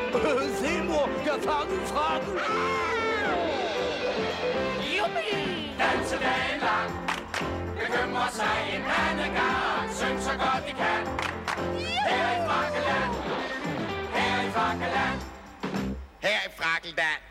Se, mor, jeg har fanget frakken. Jubi! Dansedagen lang. Bekymrer sig en handegang. Syng så godt de kan. Her i Frakkeland. Her i Frakkeland. Her i Frakkeland.